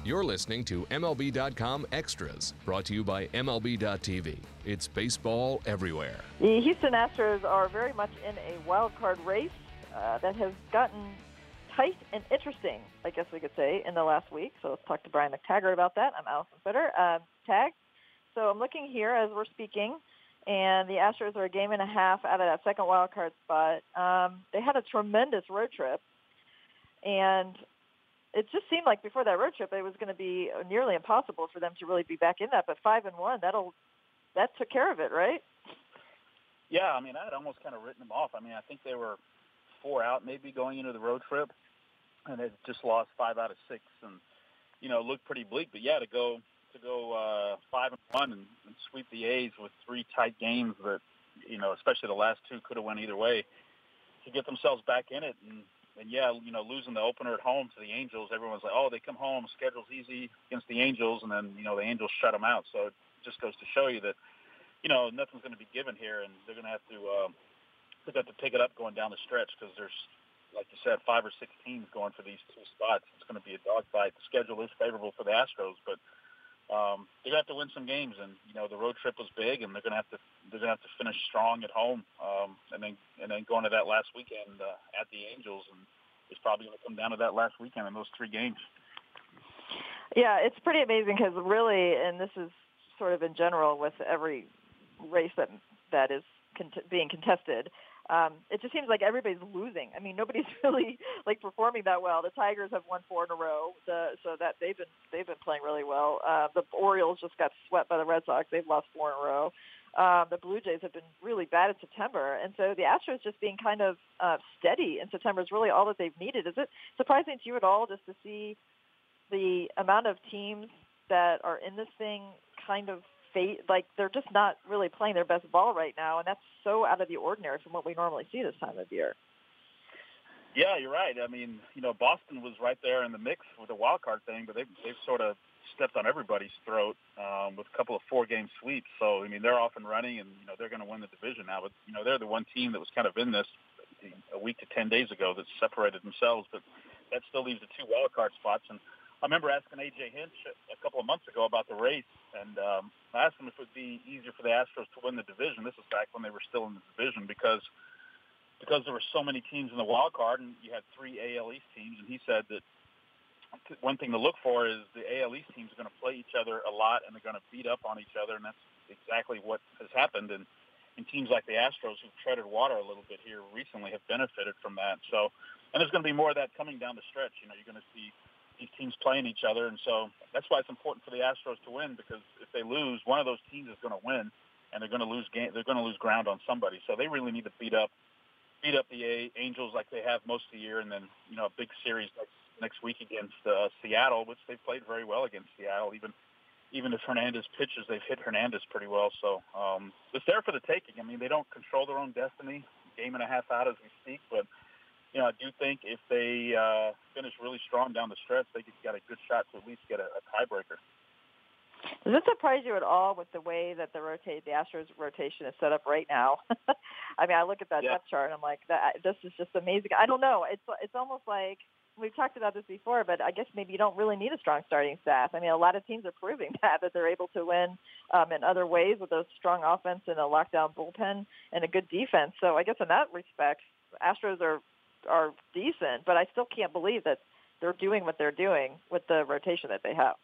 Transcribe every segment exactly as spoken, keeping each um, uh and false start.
You're listening to M L B dot com Extras, brought to you by M L B dot T V. It's baseball everywhere. The Houston Astros are very much in a wild card race uh, that has gotten tight and interesting, I guess we could say, in the last week. So let's talk to Brian McTaggart about that. I'm Allison Fitter. Uh, Tag. So I'm looking here as we're speaking, and the Astros are a game and a half out of that second wild card spot. Um, they had a tremendous road trip, and it just seemed like before that road trip it was going to be nearly impossible for them to really be back in that. But five and one, that'll that took care of it, right? Yeah, I mean, I had almost kind of written them off. I mean, I think they were four out maybe going into the road trip, and they just lost five out of six, and you know, looked pretty bleak. But yeah, to go to go uh, five and one and, and sweep the A's with three tight games that, you know, especially the last two could have went either way, to get themselves back in it. And, and yeah, you know, losing the opener at home to the Angels, everyone's like, oh, they come home, schedule's easy against the Angels, and then, you know, the Angels shut them out. So it just goes to show you that, you know, nothing's going to be given here, and they're going to have to uh, they're going to have to pick it up going down the stretch, because there's, like you said, five or six teams going for these two spots. It's going to be a dogfight. The schedule is favorable for the Astros, but um, they're going to have to win some games. And you know, the road trip was big, and they're going to have to they're going to have to finish strong at home, um, and then and then going to that last weekend uh, at the Angels, and it's probably going to come down to that last weekend in those three games. Yeah, it's pretty amazing because really, and this is sort of in general with every race that that is cont- being contested. Um, it just seems like everybody's losing. I mean, nobody's really like performing that well. The Tigers have won four in a row, the, so that they've been they've been playing really well. Uh, the Orioles just got swept by the Red Sox; they've lost four in a row. Um, the Blue Jays have been really bad in September, and so the Astros just being kind of uh, steady in September is really all that they've needed. Is it surprising to you at all just to see the amount of teams that are in this thing kind of fate, like they're just not really playing their best ball right now, and that's so out of the ordinary from what we normally see this time of year? Yeah, you're right. I mean, you know, Boston was right there in the mix with the wild card thing, but they've, they've sort of stepped on everybody's throat um, with a couple of four-game sweeps. So, I mean, they're off and running, and, you know, they're going to win the division now. But, you know, they're the one team that was kind of in this a week to ten days ago that separated themselves, but that still leaves the two wild card spots. And I remember asking A J Hinch a couple of months ago about the race, and um, I asked him if it would be easier for the Astros to win the division. This was back when they were still in the division, because because there were so many teams in the wild card, and you had three A L East teams, and he said that one thing to look for is the A L East teams are going to play each other a lot, and they're going to beat up on each other, and that's exactly what has happened. And, and teams like the Astros, who've treaded water a little bit here recently, have benefited from that. So, and there's going to be more of that coming down the stretch. You know, you're going to see these teams playing each other, and so that's why it's important for the Astros to win, because if they lose, one of those teams is going to win, and they're going to lose game. They're going to lose ground on somebody. So they really need to beat up, beat up the A- Angels like they have most of the year, and then, you know, a big series next next week against uh, Seattle, which they've played very well against Seattle. Even even if Hernandez pitches, they've hit Hernandez pretty well. So um, it's there for the taking. I mean, they don't control their own destiny. Game and a half out as we speak, but you know, I do think if they uh, finish really strong down the stretch, they could get a good shot to at least get a, a tiebreaker. Does it surprise you at all with the way that the rotate, the Astros rotation is set up right now? I mean, I look at that yeah. depth chart and I'm like, that, this is just amazing. I don't know. It's it's almost like we've talked about this before, but I guess maybe you don't really need a strong starting staff. I mean, a lot of teams are proving that, that they're able to win um, in other ways with a strong offense and a lockdown bullpen and a good defense. So I guess in that respect, Astros are are decent, but I still can't believe that they're doing what they're doing with the rotation that they have.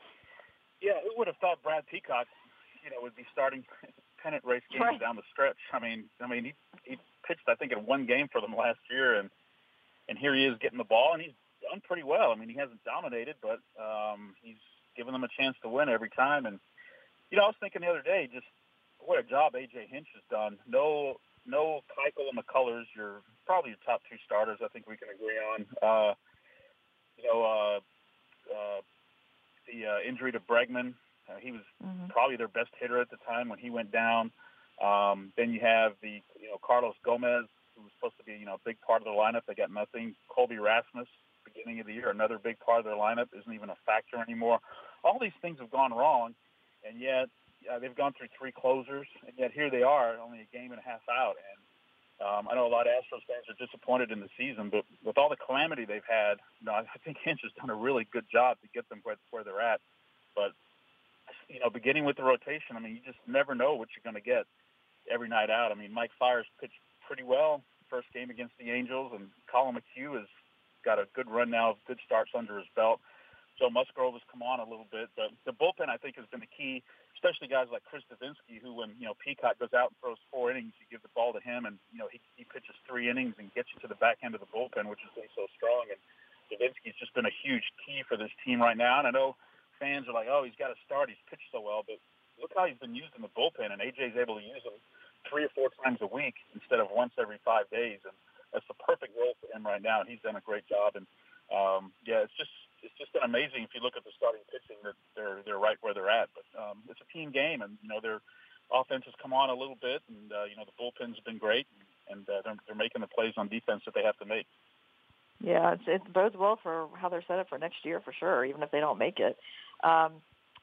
Yeah, who would have thought Brad Peacock, you know, would be starting pennant race games right. down the stretch? I mean, I mean, he he pitched, I think, in one game for them last year, and and here he is getting the ball, and he's done pretty well. I mean, he hasn't dominated, but um, he's given them a chance to win every time. And you know, I was thinking the other day, just what a job A J Hinch has done. No. No Keuchel and McCullers, you're probably your top two starters, I think we can agree on. Uh, you know, uh, uh, the uh, injury to Bregman, uh, he was mm-hmm. probably their best hitter at the time when he went down. Um, then you have the, you know, Carlos Gomez, who was supposed to be, you know, a big part of their lineup. They got nothing. Colby Rasmus, beginning of the year, another big part of their lineup, isn't even a factor anymore. All these things have gone wrong, and yet Uh, they've gone through three closers, and yet here they are, only a game and a half out. And Um, I know a lot of Astros fans are disappointed in the season, but with all the calamity they've had, you know, I think Hinch has done a really good job to get them where, where they're at. But, you know, beginning with the rotation, I mean, you just never know what you're going to get every night out. I mean, Mike Fiers pitched pretty well first game against the Angels, and Colin McHugh has got a good run now, good starts under his belt. Joe Musgrove has come on a little bit, but the bullpen, I think, has been the key, especially guys like Chris Davinsky, who, when, you know, Peacock goes out and throws four innings, you give the ball to him, and, you know, he, he pitches three innings and gets you to the back end of the bullpen, which has been so strong. And Davinsky's just been a huge key for this team right now. And I know fans are like, oh, he's got to start, he's pitched so well, but look how he's been used in the bullpen, and A J's able to use him three or four times a week instead of once every five days. And that's the perfect role for him right now, and he's done a great job. And, um, yeah, it's just, it's just been amazing if you look at the starting pitching that they're they're right where they're at. But um, it's a team game, and you know their offense has come on a little bit, and uh, you know the bullpen's been great, and uh, they're, they're making the plays on defense that they have to make. Yeah, it's, it bodes well for how they're set up for next year for sure, even if they don't make it. Um,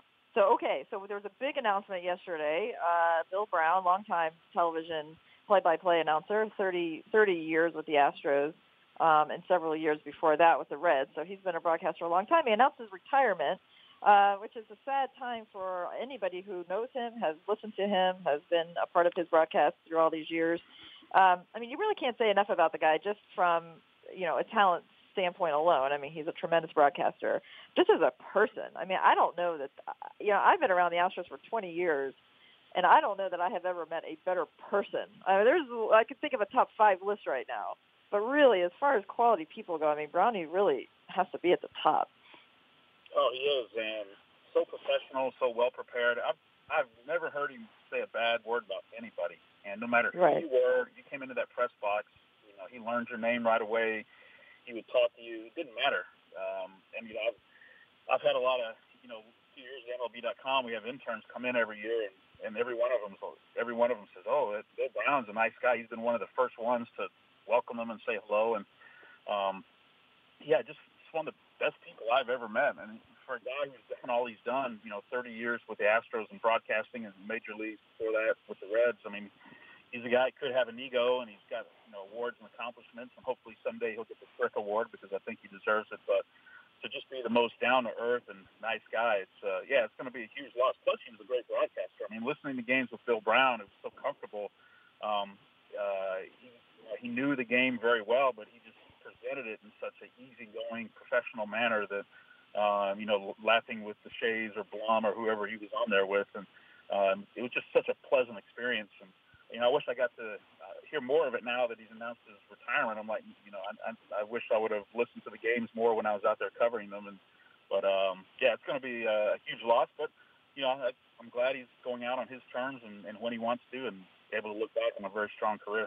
so okay, so there was a big announcement yesterday. Uh, Bill Brown, longtime television play-by-play announcer, thirty, thirty years with the Astros. Um, and several years before that with the Reds. So he's been a broadcaster a long time. He announced his retirement, uh, which is a sad time for anybody who knows him, has listened to him, has been a part of his broadcast through all these years. Um, I mean, you really can't say enough about the guy just from, you know, a talent standpoint alone. I mean, he's a tremendous broadcaster. Just as a person, I mean, I don't know that, you know, I've been around the Astros for twenty years, and I don't know that I have ever met a better person. I mean, there's, I could think of a top five list right now. But really, as far as quality people go, I mean, Brownie really has to be at the top. Oh, he is, and so professional, so well prepared. I've I've never heard him say a bad word about anybody. And no matter who right. you were, you came into that press box. You know, he learned your name right away. He would talk to you. It didn't matter. Um, and you know, I've I've had a lot of you know, two years at M L B dot com. We have interns come in every year, and, and every one of them every one of them says, "Oh, Bill Brown's a nice guy. He's been one of the first ones to welcome them and say hello." And um, yeah, just one of the best people I've ever met. And for a guy who's done all he's done, you know, thirty years with the Astros and broadcasting and major leagues before that with the Reds, I mean, he's a guy who could have an ego, and he's got, you know, awards and accomplishments, and hopefully someday he'll get the Frick Award because I think he deserves it. But to just be the most down-to-earth and nice guy, it's, uh, yeah, it's going to be a huge loss. Plus, he was a great broadcaster. I mean, listening to games with Bill Brown, it was so comfortable. Um, uh, he, He knew the game very well, but he just presented it in such an easygoing, professional manner that, um, you know, laughing with the Shays or Blum or whoever he was on there with. And um, it was just such a pleasant experience. And, you know, I wish I got to uh, hear more of it now that he's announced his retirement. I'm like, you know, I, I, I wish I would have listened to the games more when I was out there covering them. And But, um, yeah, it's going to be a huge loss. But, you know, I, I'm glad he's going out on his terms and, and when he wants to, and able to look back on a very strong career.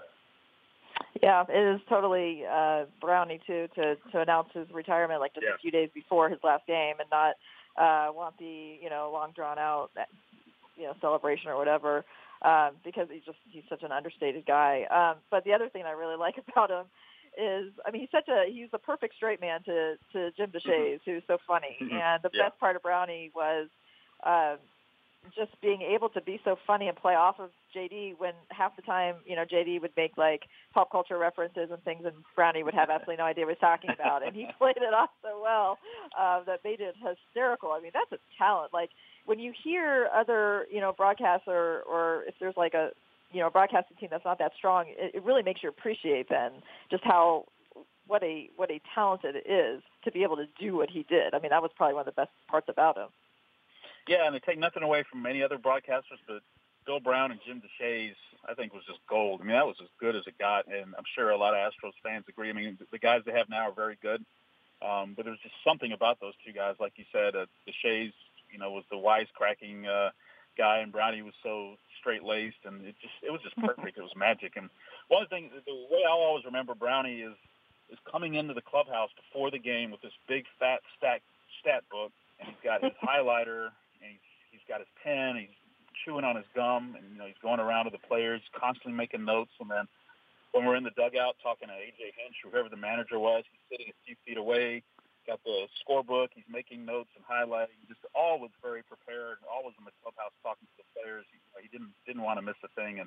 Yeah, it is totally uh, Brownie, too, to, to announce his retirement like just yeah. a few days before his last game and not uh, want the, you know, long drawn-out, you know, celebration or whatever, um, because he's just he's such an understated guy. Um, but the other thing I really like about him is, I mean, he's such a he's the perfect straight man to, to Jim Deshaies, who's so funny. And the yeah. best part of Brownie was uh, just being able to be so funny and play off of J D when half the time, you know, J D would make like pop culture references and things, and Brownie would have absolutely no idea what he was talking about. And he played it off so well uh, that made it hysterical. I mean, that's a talent. Like when you hear other, you know, broadcasts or, or if there's like a, you know, broadcasting team that's not that strong, it, it really makes you appreciate then just how, what a, what a talented it is to be able to do what he did. I mean, that was probably one of the best parts about him. Yeah, and they take nothing away from many other broadcasters, but Bill Brown and Jim Deshaies, I think, was just gold. I mean, that was as good as it got, and I'm sure a lot of Astros fans agree. I mean, the guys they have now are very good, um, but there's just something about those two guys. Like you said, uh, Deshaies, you know, was the wisecracking uh, guy, and Brownie was so straight-laced, and it just it was just perfect. It was magic. And one of the things, the way I'll always remember Brownie is is coming into the clubhouse before the game with this big, fat stack, stat book, and he's got his highlighter, and he's, he's got his pen, he's chewing on his gum, and, you know, he's going around to the players, constantly making notes. And then when we're in the dugout talking to A J Hinch, or whoever the manager was, he's sitting a few feet away, got the scorebook, he's making notes and highlighting. Just always very prepared, always in the clubhouse talking to the players. He, he didn't didn't want to miss a thing. And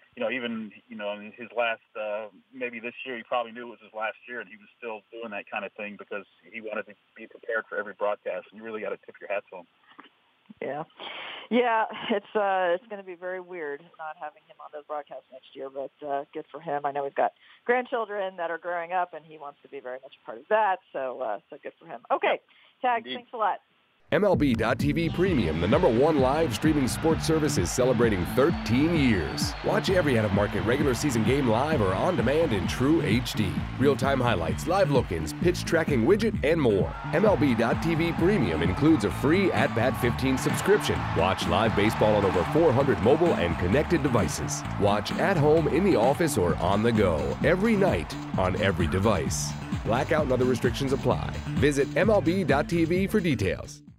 you know, even, you know, in his last, uh, maybe this year, he probably knew it was his last year, and he was still doing that kind of thing because he wanted to be prepared for every broadcast, and you really got to tip your hat to him. Yeah. Yeah, it's uh, it's going to be very weird not having him on those broadcasts next year, but uh, good for him. I know he's got grandchildren that are growing up, and he wants to be very much a part of that, so uh, so good for him. Okay, Tag, Indeed. Thanks a lot. M L B dot T V Premium, the number one live streaming sports service, is celebrating thirteen years. Watch every out-of-market regular season game live or on demand in true H D. Real-time highlights, live look-ins, pitch tracking widget, and more. M L B dot T V Premium includes a free At Bat fifteen subscription. Watch live baseball on over four hundred mobile and connected devices. Watch at home, in the office, or on the go every night on every device. Blackout and other restrictions apply. Visit M L B dot T V for details.